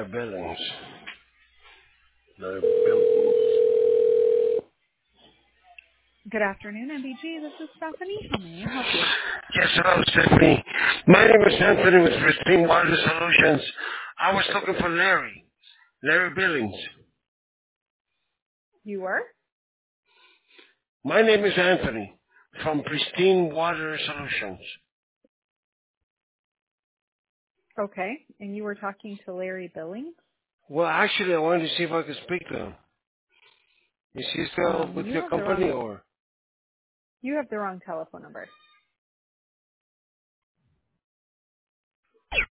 Billings. Larry Billings. Good afternoon, MBG. This is Stephanie. How may I help you? Yes, hello, Stephanie. My name is Anthony with Pristine Water Solutions. I was looking for Larry. Larry Billings. You were? My name is Anthony from Pristine Water Solutions. Okay. And you were talking to Larry Billings? Well, actually, I wanted to see if I could speak to him. Is he still with You your have the company wrong or? you have the wrong telephone number.